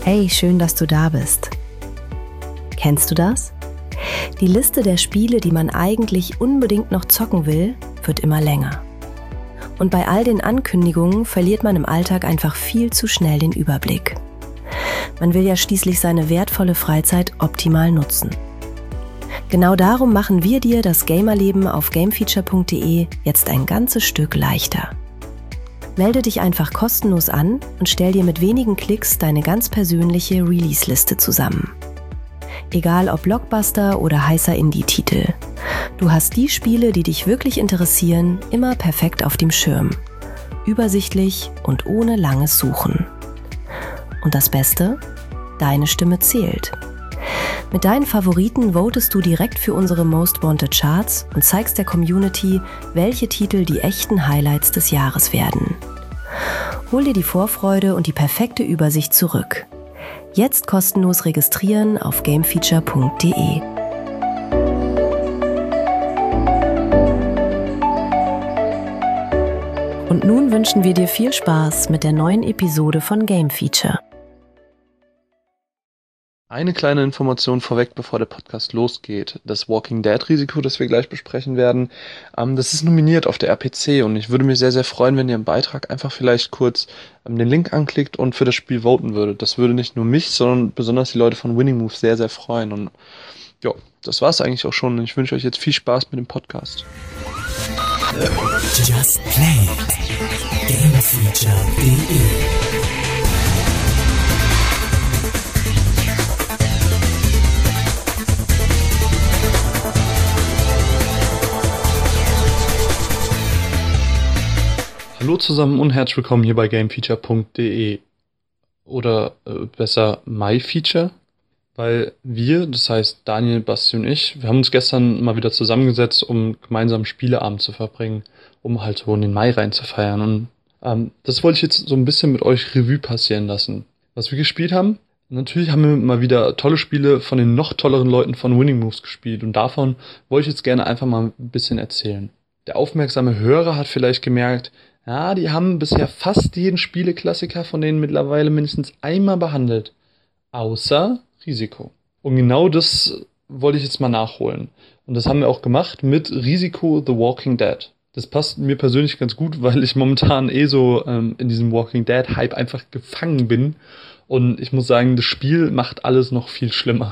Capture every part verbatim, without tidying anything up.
Hey, schön, dass du da bist. Kennst du das? Die Liste der Spiele, die man eigentlich unbedingt noch zocken will, wird immer länger. Und bei all den Ankündigungen verliert man im Alltag einfach viel zu schnell den Überblick. Man will ja schließlich seine wertvolle Freizeit optimal nutzen. Genau darum machen wir dir das Gamerleben auf gamefeature punkt de jetzt ein ganzes Stück leichter. Melde dich einfach kostenlos an und stell dir mit wenigen Klicks deine ganz persönliche Release-Liste zusammen. Egal ob Blockbuster oder heißer Indie-Titel. Du hast die Spiele, die dich wirklich interessieren, immer perfekt auf dem Schirm. Übersichtlich und ohne langes Suchen. Und das Beste? Deine Stimme zählt. Mit deinen Favoriten votest du direkt für unsere Most Wanted Charts und zeigst der Community, welche Titel die echten Highlights des Jahres werden. Hol dir die Vorfreude und die perfekte Übersicht zurück. Jetzt kostenlos registrieren auf gamefeature punkt de. Und nun wünschen wir dir viel Spaß mit der neuen Episode von Game Feature. Eine kleine Information vorweg, bevor der Podcast losgeht. Das Walking Dead Risiko, das wir gleich besprechen werden, ähm, das ist nominiert auf der R P C und ich würde mich sehr, sehr freuen, wenn ihr im Beitrag einfach vielleicht kurz ähm, den Link anklickt und für das Spiel voten würdet. Das würde nicht nur mich, sondern besonders die Leute von Winning Moves sehr, sehr freuen. Und ja, das war's eigentlich auch schon. Ich wünsche euch jetzt viel Spaß mit dem Podcast. Just Play. gamefeature punkt de Hallo zusammen und herzlich willkommen hier bei gamefeature punkt de oder äh, besser MyFeature, weil wir, das heißt Daniel, Basti und ich, wir haben uns gestern mal wieder zusammengesetzt, um gemeinsam Spieleabend zu verbringen, um halt so in den Mai rein zu feiern und ähm, das wollte ich jetzt so ein bisschen mit euch Revue passieren lassen. Was wir gespielt haben, natürlich haben wir mal wieder tolle Spiele von den noch tolleren Leuten von Winning Moves gespielt und davon wollte ich jetzt gerne einfach mal ein bisschen erzählen. Der aufmerksame Hörer hat vielleicht gemerkt, ja, die haben bisher fast jeden Spieleklassiker von denen mittlerweile mindestens einmal behandelt. Außer Risiko. Und genau das wollte ich jetzt mal nachholen. Und das haben wir auch gemacht mit Risiko The Walking Dead. Das passt mir persönlich ganz gut, weil ich momentan eh so ähm, in diesem Walking Dead Hype einfach gefangen bin. Und ich muss sagen, das Spiel macht alles noch viel schlimmer.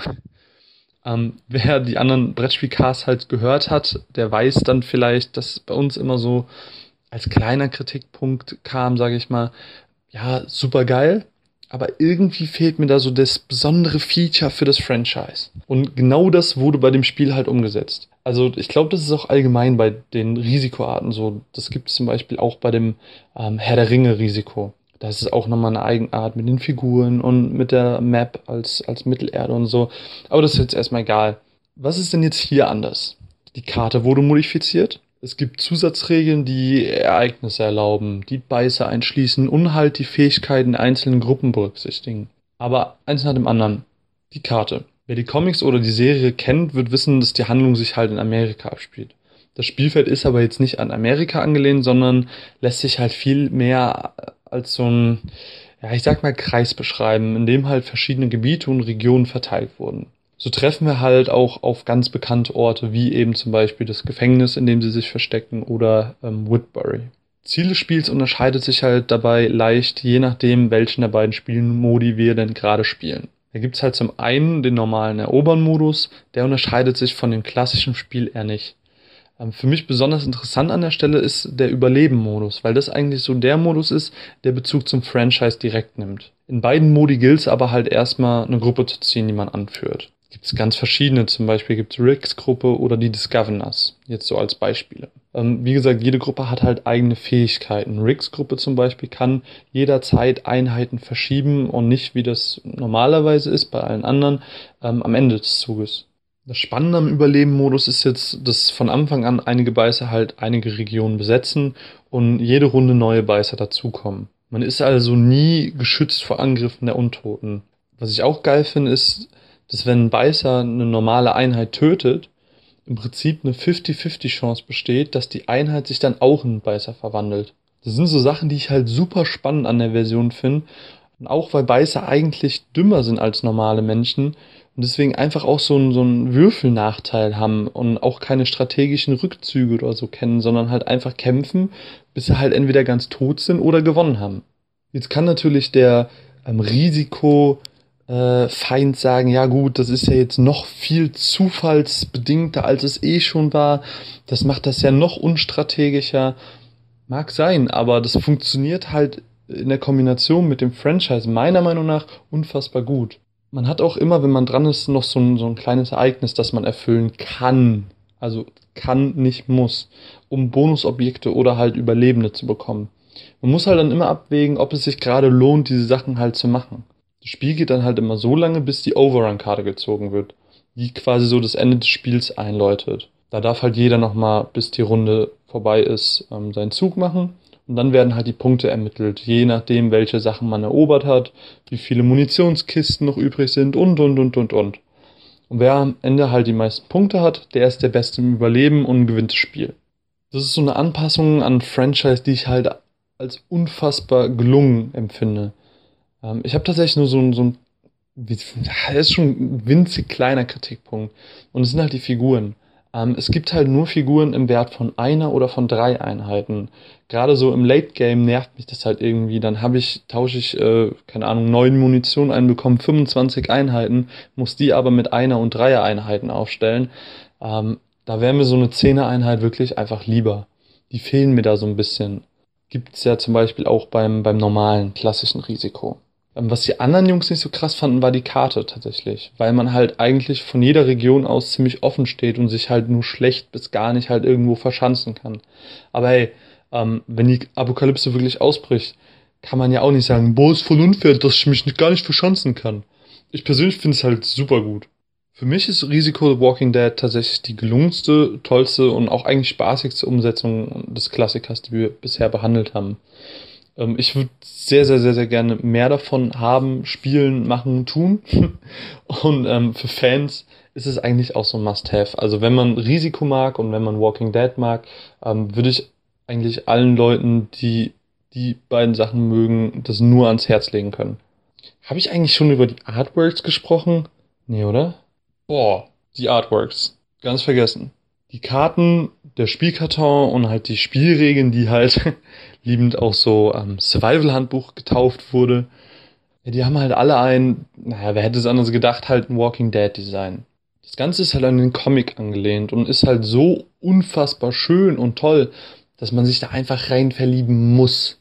Ähm, wer die anderen Brettspielcasts halt gehört hat, der weiß dann vielleicht, dass bei uns immer so als kleiner Kritikpunkt kam, sage ich mal, ja, super geil, aber irgendwie fehlt mir da so das besondere Feature für das Franchise. Und genau das wurde bei dem Spiel halt umgesetzt. Also ich glaube, das ist auch allgemein bei den Risikoarten so. Das gibt es zum Beispiel auch bei dem ähm, Herr der Ringe Risiko. Da ist es auch nochmal eine Eigenart mit den Figuren und mit der Map als, als Mittelerde und so. Aber das ist jetzt erstmal egal. Was ist denn jetzt hier anders? Die Karte wurde modifiziert. Es gibt Zusatzregeln, die Ereignisse erlauben, die Beißer einschließen und halt die Fähigkeiten einzelnen Gruppen berücksichtigen. Aber eins nach dem anderen. Die Karte. Wer die Comics oder die Serie kennt, wird wissen, dass die Handlung sich halt in Amerika abspielt. Das Spielfeld ist aber jetzt nicht an Amerika angelehnt, sondern lässt sich halt viel mehr als so ein, ja, ich sag mal Kreis beschreiben, in dem halt verschiedene Gebiete und Regionen verteilt wurden. So treffen wir halt auch auf ganz bekannte Orte, wie eben zum Beispiel das Gefängnis, in dem sie sich verstecken, oder ähm, Woodbury. Ziel des Spiels unterscheidet sich halt dabei leicht, je nachdem, welchen der beiden Spielmodi wir denn gerade spielen. Da gibt's halt zum einen den normalen Erobern-Modus, der unterscheidet sich von dem klassischen Spiel eher nicht. Ähm, für mich besonders interessant an der Stelle ist der Überleben-Modus, weil das eigentlich so der Modus ist, der Bezug zum Franchise direkt nimmt. In beiden Modi gilt es aber halt erstmal, eine Gruppe zu ziehen, die man anführt. Gibt es ganz verschiedene, zum Beispiel gibt es Ricks Gruppe oder die des Governors, jetzt so als Beispiele. Ähm, wie gesagt, jede Gruppe hat halt eigene Fähigkeiten. Ricks Gruppe zum Beispiel kann jederzeit Einheiten verschieben und nicht, wie das normalerweise ist bei allen anderen, ähm, am Ende des Zuges. Das Spannende am Überleben-Modus ist jetzt, dass von Anfang an einige Beißer halt einige Regionen besetzen und jede Runde neue Beißer dazukommen. Man ist also nie geschützt vor Angriffen der Untoten. Was ich auch geil finde, ist, dass wenn ein Beißer eine normale Einheit tötet, im Prinzip eine fünfzig fünfzig Chance besteht, dass die Einheit sich dann auch in einen Beißer verwandelt. Das sind so Sachen, die ich halt super spannend an der Version finde, Und auch weil Beißer eigentlich dümmer sind als normale Menschen und deswegen einfach auch so einen, so einen Würfelnachteil haben und auch keine strategischen Rückzüge oder so kennen, sondern halt einfach kämpfen, bis sie halt entweder ganz tot sind oder gewonnen haben. Jetzt kann natürlich der ähm, Risiko äh, Feind sagen, ja gut, das ist ja jetzt noch viel zufallsbedingter, als es eh schon war. Das macht das ja noch unstrategischer. Mag sein, aber das funktioniert halt in der Kombination mit dem Franchise meiner Meinung nach unfassbar gut. Man hat auch immer, wenn man dran ist, noch so ein, so ein kleines Ereignis, das man erfüllen kann. Also kann, nicht muss, um Bonusobjekte oder halt Überlebende zu bekommen. Man muss halt dann immer abwägen, ob es sich gerade lohnt, diese Sachen halt zu machen. Das Spiel geht dann halt immer so lange, bis die Overrun-Karte gezogen wird, die quasi so das Ende des Spiels einläutet. Da darf halt jeder nochmal, bis die Runde vorbei ist, ähm, seinen Zug machen. Und dann werden halt die Punkte ermittelt, je nachdem, welche Sachen man erobert hat, wie viele Munitionskisten noch übrig sind und, und, und, und, und. Und wer am Ende halt die meisten Punkte hat, der ist der Beste im Überleben und gewinnt das Spiel. Das ist so eine Anpassung an Franchise, die ich halt als unfassbar gelungen empfinde. Ähm, ich habe tatsächlich nur so ein, so ein, das ist schon ein winzig kleiner Kritikpunkt. Und es sind halt die Figuren. Ähm, es gibt halt nur Figuren im Wert von einer oder von drei Einheiten. Gerade so im Late Game nervt mich das halt irgendwie. Dann habe ich, tausche ich, äh, keine Ahnung, neun Munition ein, bekomme fünfundzwanzig Einheiten, muss die aber mit einer und dreier Einheiten aufstellen. Ähm, da wäre mir so eine Zehner-Einheit wirklich einfach lieber. Die fehlen mir da so ein bisschen. Gibt's ja zum Beispiel auch beim, beim normalen, klassischen Risiko. Ähm, was die anderen Jungs nicht so krass fanden, war die Karte tatsächlich. Weil man halt eigentlich von jeder Region aus ziemlich offen steht und sich halt nur schlecht bis gar nicht halt irgendwo verschanzen kann. Aber hey, ähm, wenn die Apokalypse wirklich ausbricht, kann man ja auch nicht sagen, boah, ist voll unfair, dass ich mich nicht, gar nicht verschanzen kann. Ich persönlich finde es halt super gut. Für mich ist Risiko The Walking Dead tatsächlich die gelungenste, tollste und auch eigentlich spaßigste Umsetzung des Klassikers, die wir bisher behandelt haben. Ähm, ich würde sehr, sehr, sehr, sehr gerne mehr davon haben, spielen, machen, tun. Und ähm, für Fans ist es eigentlich auch so ein Must-Have. Also wenn man Risiko mag und wenn man Walking Dead mag, ähm, würde ich eigentlich allen Leuten, die die beiden Sachen mögen, das nur ans Herz legen können. Habe ich eigentlich schon über die Artworks gesprochen? Nee, oder? Boah, die Artworks. Ganz vergessen. Die Karten, der Spielkarton und halt die Spielregeln, die halt liebend auch so ähm, Survival-Handbuch getauft wurde. Ja, die haben halt alle ein, naja, wer hätte es anders gedacht, halt ein Walking Dead-Design. Das Ganze ist halt an den Comic angelehnt und ist halt so unfassbar schön und toll, dass man sich da einfach rein verlieben muss.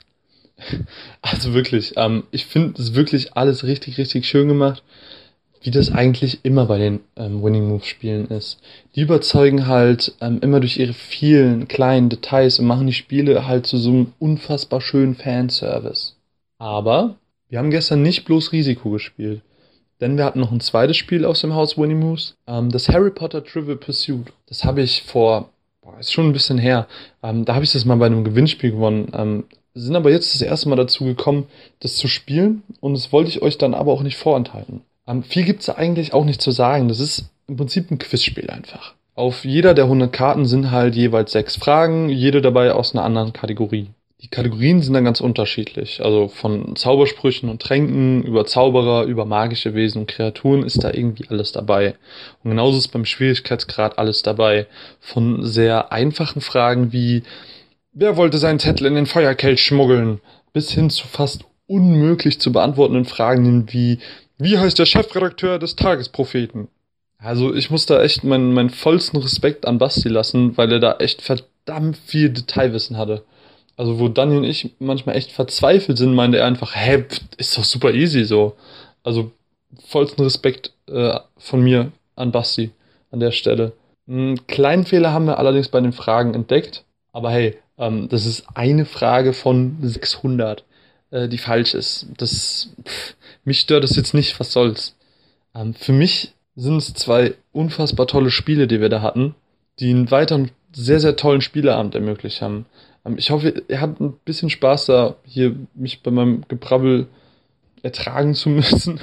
Also wirklich, ähm, ich finde es wirklich alles richtig, richtig schön gemacht, wie das eigentlich immer bei den ähm, Winning Moves Spielen ist. Die überzeugen halt ähm, immer durch ihre vielen kleinen Details und machen die Spiele halt zu so einem unfassbar schönen Fanservice. Aber wir haben gestern nicht bloß Risiko gespielt, denn wir hatten noch ein zweites Spiel aus dem Haus Winning Moves, ähm, das Harry Potter Trivial Pursuit. Das habe ich vor Boah, ist schon ein bisschen her. Ähm, da habe ich das mal bei einem Gewinnspiel gewonnen. Ähm, sind aber jetzt das erste Mal dazu gekommen, das zu spielen. Und das wollte ich euch dann aber auch nicht vorenthalten. Ähm, viel gibt es da eigentlich auch nicht zu sagen. Das ist im Prinzip ein Quizspiel einfach. Auf jeder der hundert Karten sind halt jeweils sechs Fragen, jede dabei aus einer anderen Kategorie. Die Kategorien sind dann ganz unterschiedlich. Also von Zaubersprüchen und Tränken über Zauberer, über magische Wesen und Kreaturen ist da irgendwie alles dabei. Und genauso ist beim Schwierigkeitsgrad alles dabei. Von sehr einfachen Fragen wie, wer wollte seinen Zettel in den Feuerkelch schmuggeln, bis hin zu fast unmöglich zu beantwortenden Fragen wie, wie heißt der Chefredakteur des Tagespropheten? Also ich muss da echt meinen, meinen vollsten Respekt an Basti lassen, weil er da echt verdammt viel Detailwissen hatte. Also wo Dani und ich manchmal echt verzweifelt sind, meinte er einfach, hä, ist doch super easy so. Also vollsten Respekt äh, von mir an Basti an der Stelle. Einen kleinen Fehler haben wir allerdings bei den Fragen entdeckt. Aber hey, ähm, das ist eine Frage von sechshundert, äh, die falsch ist. Das, pff, mich stört das jetzt nicht, was soll's. Ähm, für mich sind es zwei unfassbar tolle Spiele, die wir da hatten, die einen weiteren sehr, sehr tollen Spieleabend ermöglicht haben. Ich hoffe, ihr habt ein bisschen Spaß da, hier mich bei meinem Gebrabbel ertragen zu müssen.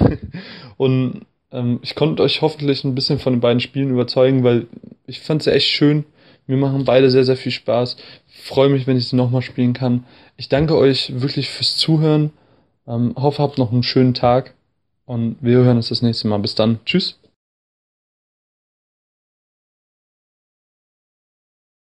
Und ähm, ich konnte euch hoffentlich ein bisschen von den beiden Spielen überzeugen, weil ich fand sie echt schön. Mir machen beide sehr, sehr viel Spaß. Ich freue mich, wenn ich sie nochmal spielen kann. Ich danke euch wirklich fürs Zuhören. Ähm, hoffe, habt noch einen schönen Tag und wir hören uns das nächste Mal. Bis dann. Tschüss.